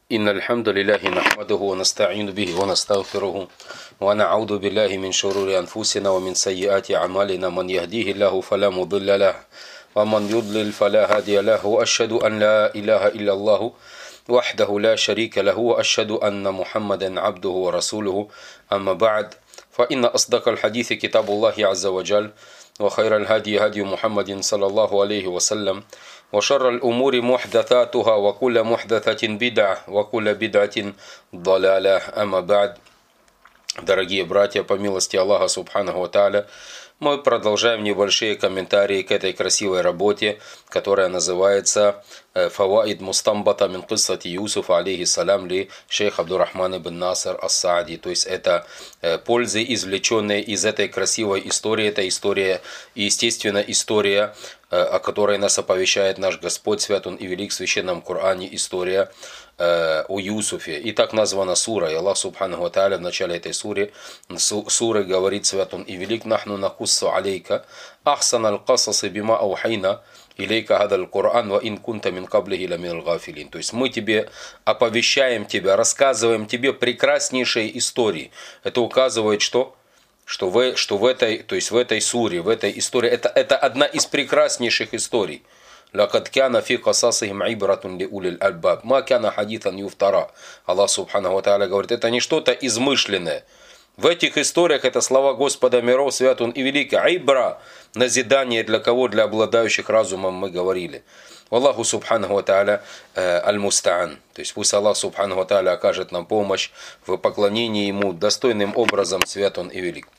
إن الحمد لله نحمده ونستعين به ونستغفره ونعوذ بالله من شرور أنفسنا ومن سيئات أعمالنا من يهديه الله فلا مضل له ومن يضلل فلا هادي له وأشهد أن لا إله إلا الله وحده لا شريك له وأشهد أن محمدا عبده ورسوله أما بعد فإن أصدق الحديث كتاب الله عز وجل وخير الهدي هدي محمد صلى الله عليه وسلم وشر الأمور محدثاتها وكل محدثة بدعة وكل بدعة ضلالة أما بعد. Дорогие братья, по милости Аллаха Субханаху ва Тааля, мы продолжаем небольшие комментарии к этой красивой работе, которая называется «Фаваид мустамбата мин киссати Юсуфа алейхиссалям ли шейх Абдуррахман ибн Наср ас-Саади». То есть это пользы, извлеченные из этой красивой истории. Это история, естественно, история, о которой нас оповещает наш Господь, свят Он и велик в Священном Коране, история о Юсуфе. И так названа сура. И Аллах Субханаху ва Тааля в начале этой суры говорит, свят Он и велик: «Нахну накуссу алейка ахсан аль-касасы бима аухайна илейка хадаль Коран ва ин кунта мин каблихи ла миналь гафилин». То есть мы тебе оповещаем тебя, рассказываем тебе прекраснейшие истории. Это указывает, что в этой суре, в этой истории, это одна из прекраснейших историй. «Лакад кяна фи касасихим ибратун ли улил альбаб, ма кяна хадитан юфтара». Аллах Субханаху ва Тааля говорит, это не что-то измышленное. В этих историях это слова Господа миров, свят Он и велик. Ибра, назидание для кого? Для обладающих разумом, мы говорили. Аллаху Субханаху ва Тааля аль-Мустаан. То есть пусть Аллах Субханаху ва Тааля окажет нам помощь в поклонении Ему достойным образом, свят Он и велик.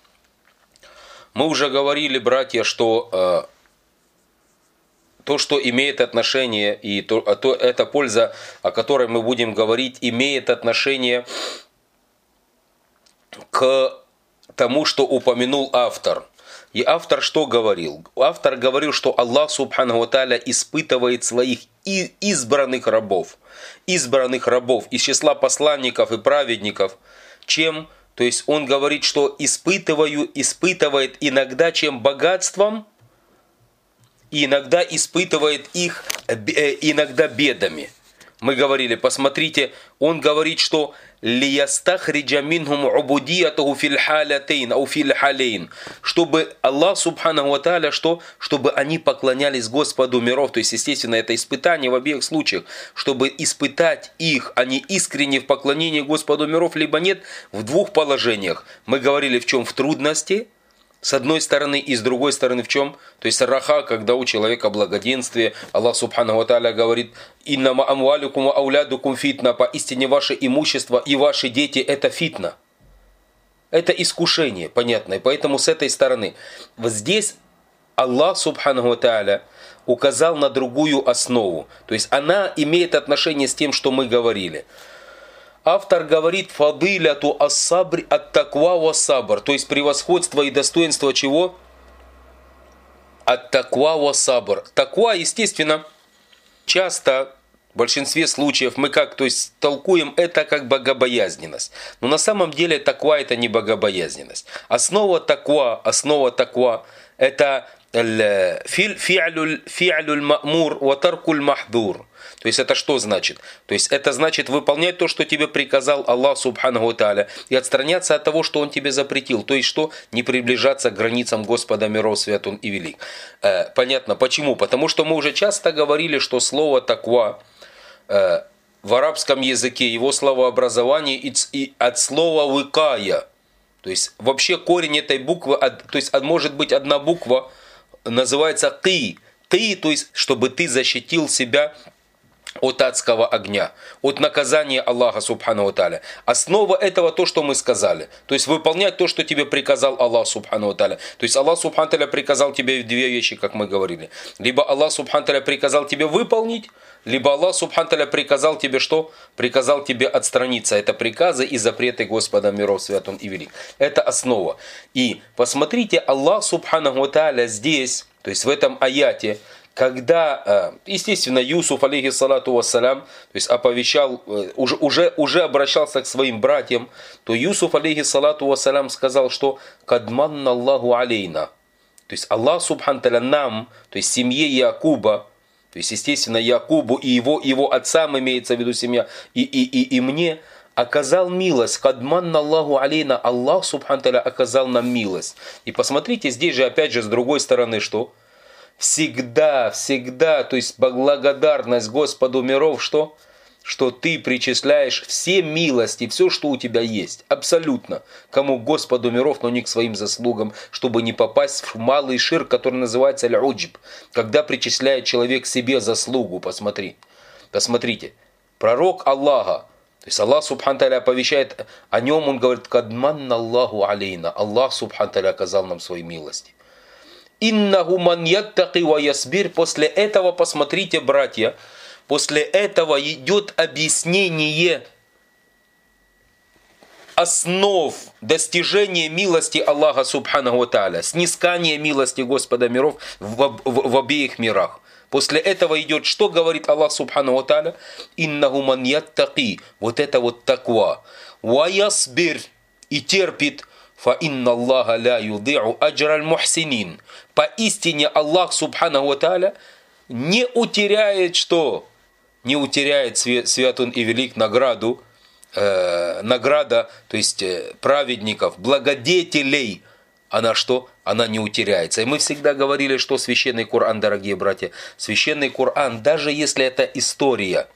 Мы уже говорили, братья, что то, что имеет отношение, и эта польза, о которой мы будем говорить, имеет отношение к тому, что упомянул автор. И автор что говорил? Автор говорил, что Аллах Субханаху ва Тааля испытывает своих избранных рабов из числа посланников и праведников. Чем? То есть он говорит, что испытывает иногда чем богатством, и иногда испытывает их иногда бедами. Мы говорили, посмотрите, он говорит, что «лиястахриджа минхум убудиятаху фил халятейн, ау фил халейн», чтобы Аллах Субханаху ва Тааля, чтобы они поклонялись Господу миров. То есть, естественно, это испытание в обеих случаях, чтобы испытать их, они искренне в поклонении Господу миров, либо нет, в двух положениях. Мы говорили, в чем? В трудности, с одной стороны, и с другой стороны в чем? То есть раха, когда у человека благоденствие. Аллах Субханаху ва Тааля говорит: «Иннама амвалюкум ва аулядукум фитна», поистине ваше имущество и ваши дети это фитна. Это искушение, понятно. И поэтому с этой стороны. Вот здесь Аллах Субханаху ва Тааля указал на другую основу. То есть она имеет отношение с тем, что мы говорили. Автор говорит: «Фадиляту ас-сабр ат-таква ва-сабр», то есть превосходство и достоинство чего? Ат-таква ва-сабр. Таква, естественно, часто, в большинстве случаев мы толкуем это как богобоязненность. Но на самом деле таква это не богобоязненность. Основа таква это фи'люль ма'мур ва таркуль махдур. То есть это что значит? То есть это значит выполнять то, что тебе приказал Аллах Субханаху ва Тааля, и отстраняться от того, что Он тебе запретил. То есть что? Не приближаться к границам Господа миров, свят Он и велик. Понятно. Почему? Потому что мы уже часто говорили, что слово таква в арабском языке, его словообразование и от слова выкая. То есть вообще корень этой буквы, то есть может быть одна буква, называется «ты». «Ты», то есть чтобы ты защитил себя от адского огня, от наказания Аллаха Субханаху ва Тааля. Основа этого то, что мы сказали. То есть выполнять то, что тебе приказал Аллах Субханаху ва Тааля. То есть Аллах Субханаху ва Тааля приказал тебе две вещи, как мы говорили. Либо Аллах Субханаху ва Тааля приказал тебе выполнить, либо Аллах Субханаху ва Тааля приказал тебе что? Приказал тебе отстраниться. Это приказы и запреты Господа миров, свят Он и велик. Это основа. И посмотрите, Аллах Субханаху ва Тааля здесь, то есть в этом аяте, когда, естественно, Юсуф, алейхиссалату вассалям, то есть оповещал, уже обращался к своим братьям, то Юсуф, алейхиссалату вассалям, сказал, что «Кадманна Аллаху алейна». То есть Аллах, субхану тааля, нам, то есть семье Якуба, То есть, естественно, Якубу и его отцам, имеется в виду семья, и мне, оказал милость. Кадманна Аллаху алейна. Аллах, субхану та'аля, оказал нам милость. И посмотрите, здесь же опять же с другой стороны, что? Всегда, то есть благодарность Господу миров, что? Что ты причисляешь все милости, все, что у тебя есть, абсолютно, кому Господу миров, но не к своим заслугам, чтобы не попасть в малый ширк, который называется аль-уджб, когда причисляет человек себе заслугу. Посмотрите, пророк Аллаха, то есть Аллах субхану та'аля оповещает о нем, он говорит: «Кадманна Аллаху алейна». Аллах субхану та'аля оказал нам свои милости. «Иннаху ман яттаки ва ясбир». После этого, посмотрите, братья, после этого идет объяснение основ достижения милости Аллаха субханаху тааля, снискание милости Господа миров в обеих мирах. После этого идет, что говорит Аллах субханаху тааля? «Иннаху ман яттаки». Вот это вот таква. «Ва ясбир». И терпит. «Фа инна Аллаха ля юди'у аджра аль-мухсинин». Поистине Аллах субханаху тааля не утеряет что? Не утеряет, свят он и велик, награда, то есть праведников, благодетелей, она что? Она не утеряется. И мы всегда говорили, что священный Коран, дорогие братья, священный Коран, даже если это история,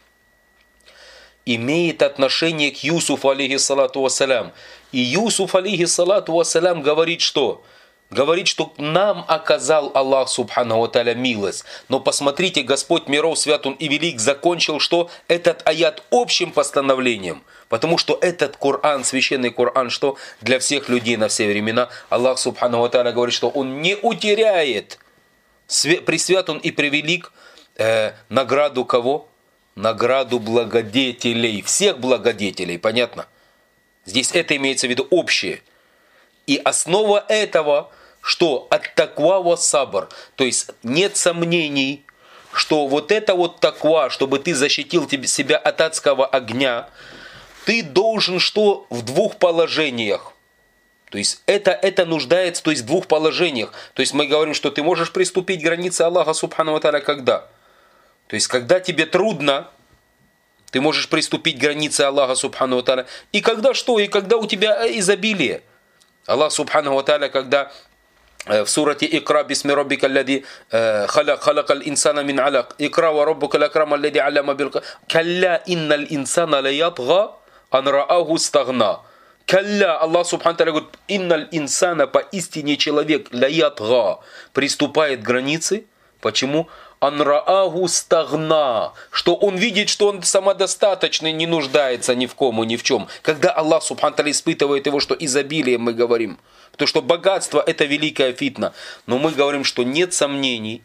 имеет отношение к Юсуфу, алейхиссалату вассалям. И Юсуф, алейхиссалату вассалям, говорит, что? Говорит, что нам оказал Аллах субханаху тааля милость. Но посмотрите, Господь миров, свят он и велик, закончил что? Этот аят общим постановлением. Потому что этот Коран, священный Коран, что? Для всех людей на все времена. Аллах субханаху тааля говорит, что он не утеряет, пресвят он и превелик, награду кого? Награду благодетелей. Всех благодетелей, понятно? Здесь это имеется в виду общее. И основа этого, что от таква ва сабр, то есть нет сомнений, что вот это вот таква, чтобы ты защитил себя от адского огня, ты должен что? В двух положениях. То есть это нуждается, то есть в двух положениях. То есть мы говорим, что ты можешь приступить к границе Аллаха субхану ва тааля когда? То есть когда тебе трудно, ты можешь приступить к границе Аллаха субхану ва тааля. И когда что? И когда у тебя изобилие. Аллах субхану ва тааля, когда в сурате «Икра бисми раббика аллади халакал инсана мин алак, икра ва раббука лакрам аллади аллама билка, калля инналь инсана лаятга ан рааху стагна». Калля, Аллах субхану ва тааля говорит: «Инналь инсана», поистине человек, лаятга, приступает к границе. Почему? Ан рааху стагна, что он видит, что он самодостаточный, не нуждается ни в ком и ни в чем. Когда Аллах субхану тааля испытывает его, что изобилие, мы говорим, потому что богатство это великая фитна. Но мы говорим, что нет сомнений,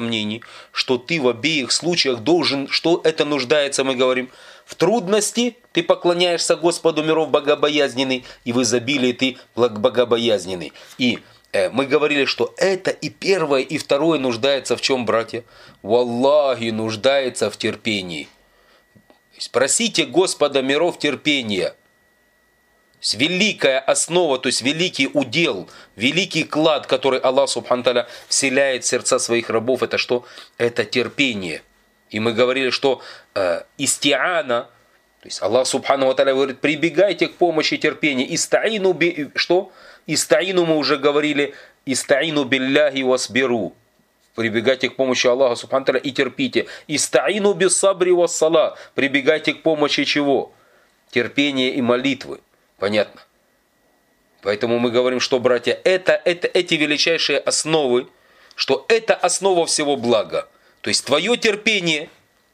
что ты в обеих случаях должен, что это нуждается, мы говорим, в трудности ты поклоняешься Господу миров богобоязненный, и в изобилии ты богобоязненный. И мы говорили, что это и первое, и второе нуждается в чем, братья? Валлахи, нуждается в терпении. Просите Господа миров терпения. Великая основа, то есть великий удел, великий клад, который Аллах субхану тааля вселяет в сердца своих рабов, это что? Это терпение. И мы говорили, что истиана, то есть Аллах субхану тааля говорит: прибегайте к помощи терпения. Истаину что? Истаину мы уже говорили, истаину билляхи васбиру. Прибегайте к помощи Аллаха субхану тааля и терпите. Истаину биссабри вассала. Прибегайте к помощи чего? Терпения и молитвы. Понятно? Поэтому мы говорим, что, братья, это эти величайшие основы, что это основа всего блага. То есть твое терпение.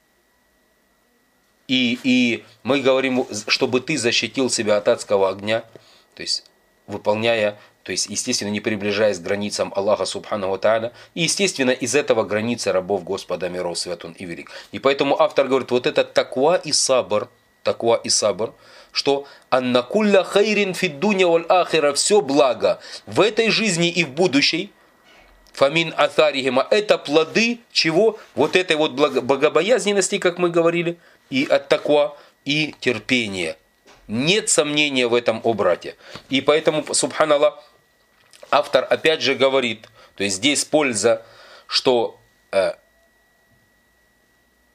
И мы говорим, чтобы ты защитил себя от адского огня. То есть выполняя, то есть, естественно, не приближаясь к границам Аллаха субхану тааля, и, естественно, из этого границы рабов Господа миров, свят он и велик. И поэтому автор говорит, вот это таква и сабр, что «Анна кулля хайрин фид дуня валь ахира», все благо в этой жизни и в будущей, фамин атарихима, это плоды чего? Вот этой вот богобоязненности, как мы говорили, и от таква, и терпения. Нет сомнения в этом, о братья. И поэтому, субханаллах, автор опять же говорит, то есть здесь польза, что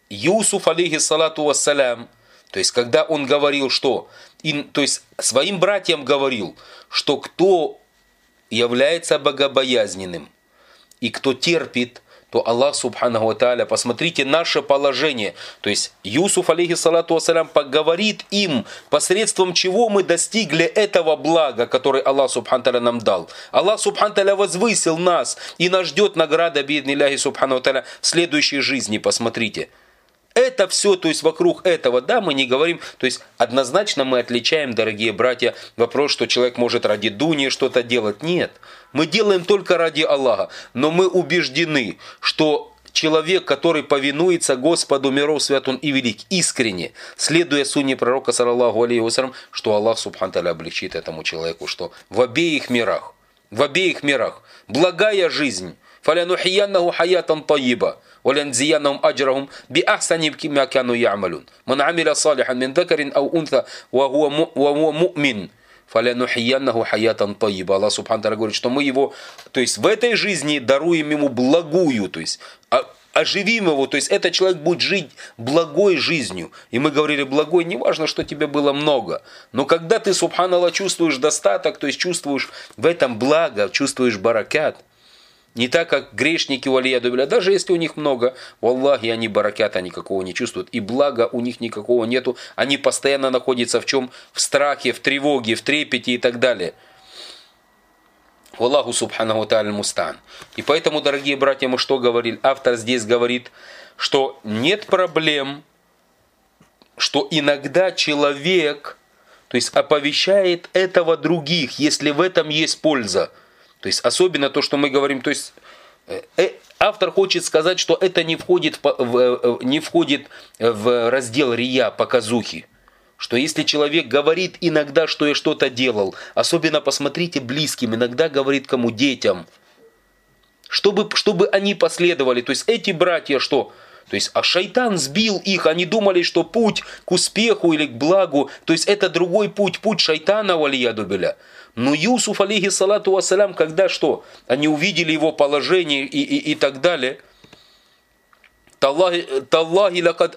Юсуф, алейхиссалату вассалям, то есть когда он говорил, что, то есть своим братьям говорил, что кто является богобоязненным и кто терпит, то Аллах субханаху ва тааля, посмотрите наше положение. То есть Юсуф, алейхиссалату вассалям, поговорит им, посредством чего мы достигли этого блага, который Аллах субханаху ва тааля нам дал. Аллах субханаху ва тааля возвысил нас, и нас ждет награда бииднилляхи субханаху ва тааля в следующей жизни, посмотрите. Это все, то есть вокруг этого, да, мы не говорим, то есть однозначно мы отличаем, дорогие братья, вопрос, что человек может ради дуни что-то делать. Нет, мы делаем только ради Аллаха, но мы убеждены, что человек, который повинуется Господу миров, свят он и велик, искренне, следуя сунне пророка, саллаллаху алейхи вассалям, что Аллах субхану тааля облегчит этому человеку, что в обеих мирах, благая жизнь, фалянухияннаху хаятан тайиба, ولنجزينهم أجرهم بأحسن ما كانوا يعملون من عمل صالحا من ذكر أو أنثى وهو مؤمن فلنحيينه حياة طيبة. Аллах субхану тааля говорит, что мы его, то есть в этой жизни даруем ему благую, то есть оживим его, то есть этот человек будет жить благой жизнью. И мы говорили, благой, не важно, что тебе было много, но когда ты, субханаллах, чувствуешь достаток, то есть чувствуешь в этом благо, чувствуешь баракат, не так, как грешники, валияду билля, даже если у них много, валлахи, они баракята никакого не чувствуют, и блага у них никакого нету, они постоянно находятся в чем? В страхе, в тревоге, в трепете и так далее. Валлаху субханаху тааля мустаан. И поэтому, дорогие братья, мы что говорили? Автор здесь говорит, что нет проблем, что иногда человек, то есть оповещает этого других, если в этом есть польза. То есть особенно то, что мы говорим, то есть автор хочет сказать, что это не входит в раздел рия, показухи. Что если человек говорит иногда, что я что-то делал, особенно посмотрите близким, иногда говорит кому? Детям. Чтобы они последовали. То есть эти братья что? То есть, а шайтан сбил их, они думали, что путь к успеху или к благу, то есть это другой путь, путь шайтана, валияду билля. Но Юсуф, алейхиссалату вассалям, когда что? Они увидели его положение и так далее. Таллахи лакад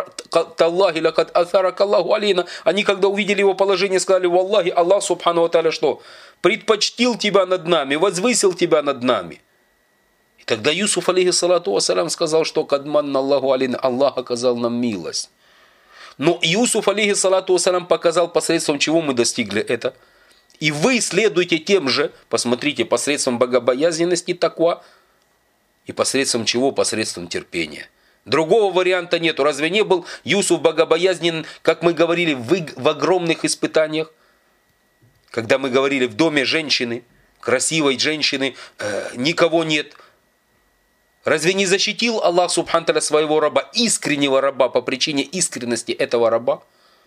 асарак Аллаху алейна. Они когда увидели его положение, сказали, валлахи, Аллах субхану ва тааля что? Предпочтил тебя над нами, возвысил тебя над нами. И тогда Юсуф, алейхиссалату вассалям, сказал, что кадманна Аллаху алейна, Аллах оказал нам милость. Но Юсуф, алейхиссалату вассалям, показал, посредством чего мы достигли это. И вы следуйте тем же, посмотрите, посредством богобоязненности таква, и посредством чего? Посредством терпения. Другого варианта нету. Разве не был Юсуф богобоязнен, как мы говорили, в огромных испытаниях? Когда мы говорили, в доме женщины, красивой женщины, никого нет. Разве не защитил Аллах субхану тааля своего раба, искреннего раба, по причине искренности этого раба?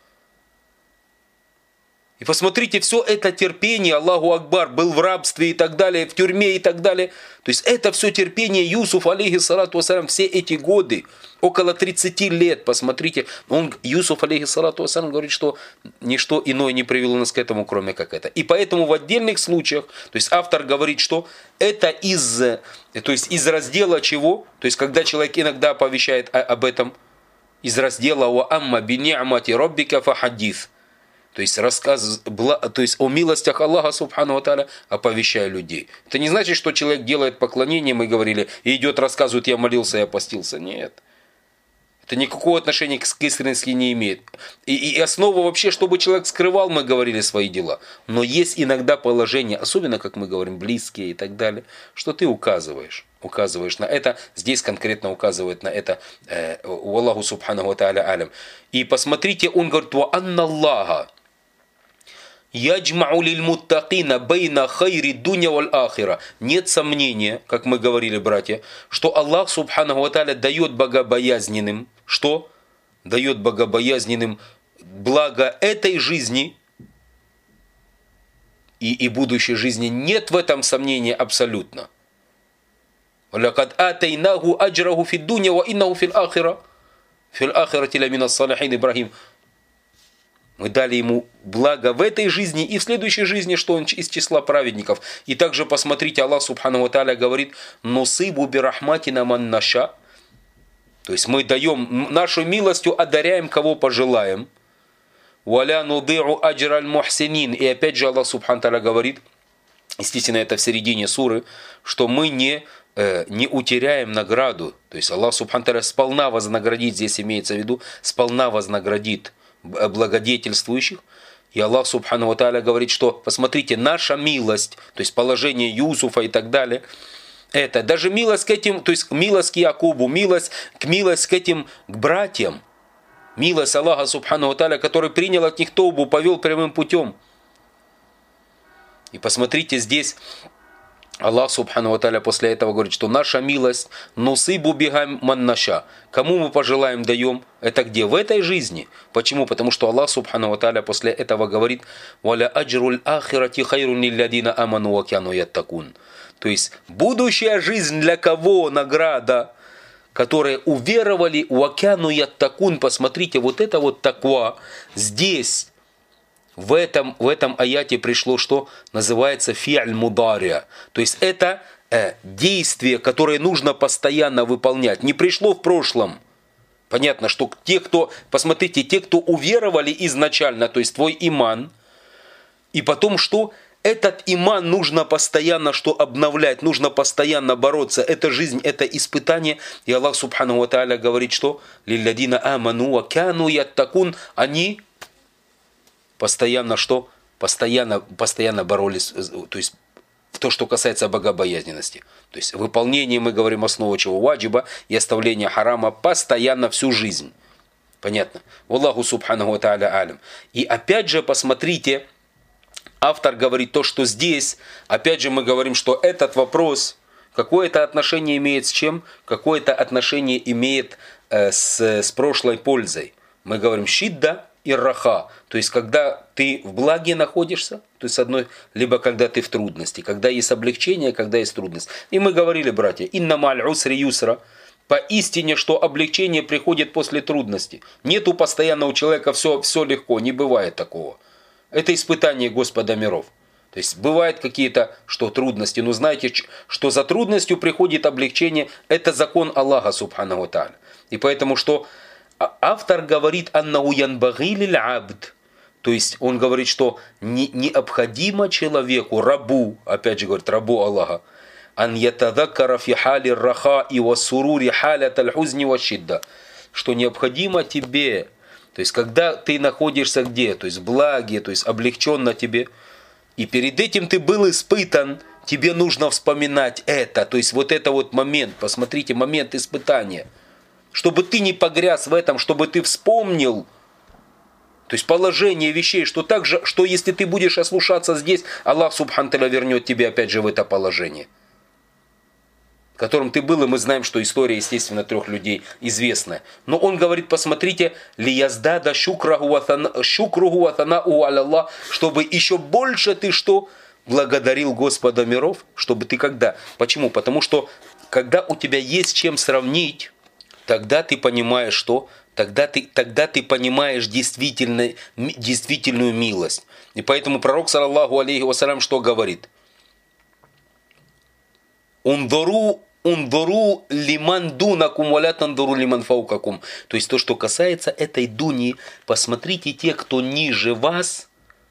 И посмотрите, все это терпение, Аллаху Акбар, был в рабстве и так далее, в тюрьме и так далее. То есть это все терпение Юсуф, алейхиссалату вассалям, все эти годы, около 30 лет, посмотрите. Юсуф, алейхиссалату вассалям, говорит, что ничто иное не привело нас к этому, кроме как это. И поэтому в отдельных случаях, то есть автор говорит, что это из раздела чего? То есть когда человек иногда оповещает об этом, из раздела «Ва амма би ни'мати роббика фахаддис». То есть рассказ, то есть о милостях Аллаха субхану ва тааля, оповещая людей. Это не значит, что человек делает поклонение, мы говорили, и идет рассказывает, я молился, я постился. Нет. Это никакого отношения к искренности не имеет. И основа вообще, чтобы человек скрывал, мы говорили, свои дела. Но есть иногда положения, особенно, как мы говорим, близкие и так далее, что ты указываешь на это. Здесь конкретно указывает на это Аллаху субхану ва тааля алям. И посмотрите, он говорит, «Ва анна Аллаха яджмау лиль муттакина байна хайри дуня валь ахира». Нет сомнения, как мы говорили, братья, что Аллах субхану ва тааля дает богобоязненным, что? Дает богобоязненным благо этой жизни и будущей жизни. Нет в этом сомнения абсолютно. «Лакад атайнаху аджраху фид дуня ва иннаху фил ахирати ламина салихин». Ибрахим. Мы дали ему благо в этой жизни и в следующей жизни, что он из числа праведников. И также посмотрите, Аллах субхану ва тааля говорит, «Нусибу бирахматина ман наша». То есть мы даем, нашей милостью одаряем, кого пожелаем. «Валя нуди'у аджра аль-мухсинин». И опять же Аллах Субхану Тааля говорит, естественно, это в середине суры, что мы не утеряем награду. То есть Аллах Субхану Тааля сполна вознаградит, здесь имеется в виду, сполна вознаградит благодетельствующих. И Аллах Субхану Тааля говорит, что, посмотрите, наша милость, то есть положение Юсуфа и так далее, это даже милость к этим, то есть милость к Якубу, милость к этим, к братьям, милость Аллаха Субхану Тааля, который принял от них тоубу, повел прямым путем. И посмотрите, здесь Аллах Субхану Тааля после этого говорит, что наша милость нусибу бигам маннаша. Кому мы пожелаем, даем. Это где? В этой жизни. Почему? Потому что Аллах Субхану Тааля после этого говорит: «Валя аджруль ахирати хайрун лилладина аману ва кяну яттакун». То есть будущая жизнь для кого награда? Которые уверовали ва кяну яттакун. Посмотрите, вот это вот таква. Здесь в этом аяте пришло, что называется фи'ль мудария. То есть это действие, которое нужно постоянно выполнять. Не пришло в прошлом. Понятно, что те, кто, посмотрите, те, кто уверовали изначально, то есть твой иман, и потом что? Этот иман нужно постоянно что обновлять, нужно постоянно бороться. Это жизнь, это испытание. И Аллах Субхану ва Тааля говорит, что лилладина аману ва кяну яттакун, они постоянно что? Постоянно боролись, то есть в то, что касается богобоязненности. То есть выполнение, мы говорим, основа чего? Ваджиба и оставление харама постоянно всю жизнь. Понятно? Аллаху Субхану ва Тааля алям. И опять же, посмотрите, автор говорит то, что здесь, опять же мы говорим, что этот вопрос, какое-то отношение имеет с чем? Какое-то отношение имеет с прошлой пользой. Мы говорим шидда и раха, то есть когда ты в благе находишься, то есть одной, либо когда ты в трудности, когда есть облегчение, когда есть трудность. И мы говорили, братья, инна маль усри юсра, поистине, что облегчение приходит после трудности. Нету постоянно у человека все легко, не бывает такого. Это испытание Господа миров. То есть бывают какие-то трудности, но знаете, что за трудностью приходит облегчение, это закон Аллаха Субхану Тааля. И поэтому что автор говорит «аннау янбаги лиль абд», то есть он говорит, что необходимо человеку, рабу, опять же говорит, рабу Аллаха, «ан ятадаккара фи хали раха и вассурури халят аль-хузни ва шидда», что необходимо тебе, то есть когда ты находишься где, то есть в благе, то есть облегченно тебе, и перед этим ты был испытан, тебе нужно вспоминать это, то есть вот это вот момент, посмотрите, момент испытания, чтобы ты не погряз в этом, чтобы ты вспомнил, то есть положение вещей, что также, что если ты будешь ослушаться здесь, Аллах Субхану Тааля вернет тебя опять же в это положение, в котором ты был, и мы знаем, что история, естественно, 3 людей известная. Но он говорит, посмотрите, лияздада шукругу ва санау аляллах, чтобы еще больше ты что? Благодарил Господа миров, чтобы ты когда? Почему? Потому что когда у тебя есть чем сравнить, тогда ты понимаешь, что? Тогда ты понимаешь действительную милость. И поэтому пророк, саллаллаху алейхи вассалям, что говорит? Ундуру лиман дунакум валя тандуру лиман фаукакум. То есть то, что касается этой дуни, посмотрите те, кто ниже вас,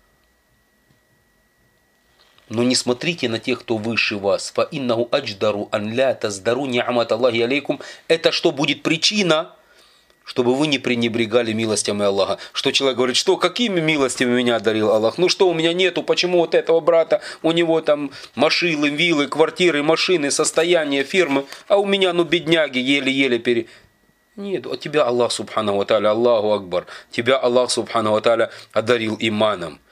но не смотрите на тех, кто выше вас. Фа иннаху адждару ан ля таздару ни'мат Аллахи алейкум. Это что будет причина, чтобы вы не пренебрегали милостями Аллаха. Что человек говорит, что какими милостями меня одарил Аллах? Ну что у меня нету, почему вот этого брата, у него там машины, виллы, квартиры, машины, состояние, фирмы, а у меня бедняги еле-еле Нет, а тебя Аллах Субхану ва Тааля, Аллаху Акбар, тебя Аллах Субхану ва Тааля одарил иманом.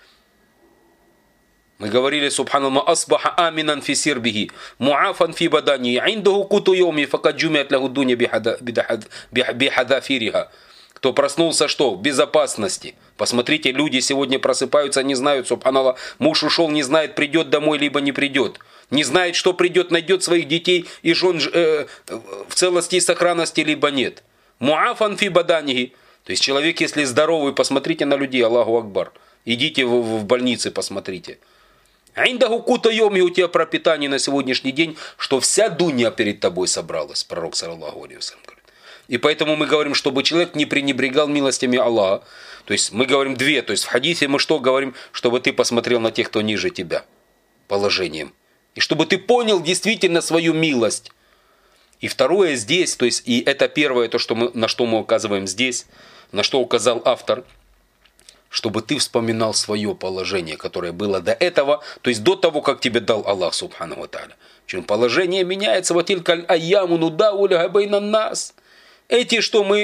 Мы говорили, субханаллах, асбаха аминан фи сирбихи, муафан фи бадани, индаху куту йоми, факад джумиат лаху дуня бихадафириха. Кто проснулся, что? В безопасности. Посмотрите, люди сегодня просыпаются, не знают, субханаллах, муж ушел, не знает, придет домой, либо не придет. Не знает, что придет, найдет своих детей и жен в целости и сохранности, либо нет. Муафан фи баданихи. То есть человек, если здоровый, посмотрите на людей, Аллаху Акбар. Идите в больницы, посмотрите. Индаху кута йоми, у тебя пропитание на сегодняшний день, что вся дунья перед тобой собралась. Пророк, саллаллаху алейхи вассалям, говорит. И поэтому мы говорим, чтобы человек не пренебрегал милостями Аллаха. То есть мы говорим две. То есть в хадисе мы что говорим? Чтобы ты посмотрел на тех, кто ниже тебя положением. И чтобы ты понял действительно свою милость. И второе здесь, то есть и это первое, то, на что мы указываем здесь, на что указал автор, чтобы ты вспоминал свое положение, которое было до этого, то есть до того, как тебе дал Аллах Субхану ва Тааля. Причем положение меняется. Вот тилькаль айяму нудауля байнан нас. Эти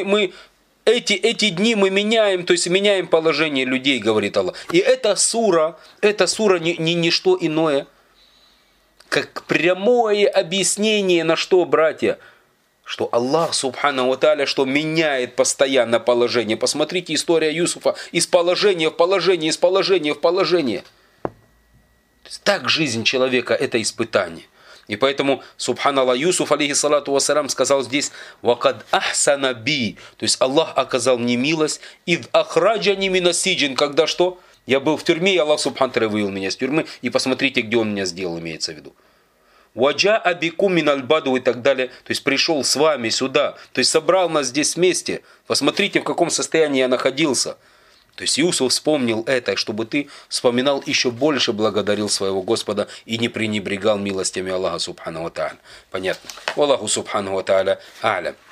дни мы меняем, то есть меняем положение людей, говорит Аллах. И эта сура не что иное, как прямое объяснение на что, братья? Что Аллах Субхану ва Тааля, что меняет постоянно положение. Посмотрите история Юсуфа. Из положения в положение, из положения в положение. То есть, так жизнь человека это испытание. И поэтому, субханаллах, Юсуф, алейхиссалату вассалям, сказал здесь: «Вакад ахсана би», то есть Аллах оказал мне милость, «Ид ахраджани мина сиджин», когда что? Я был в тюрьме, и Аллах Субхану вывел меня из тюрьмы, и посмотрите, где Он меня сделал, имеется в виду. «Ваджа абику миналь баду» и так далее, то есть пришел с вами сюда, то есть собрал нас здесь вместе. Посмотрите, в каком состоянии я находился. То есть Юсуф вспомнил это, чтобы ты вспоминал, еще больше благодарил своего Господа и не пренебрегал милостями Аллаха Субхану ва Тааля. Понятно? Аллаху Субхану ва Тааля а'лям.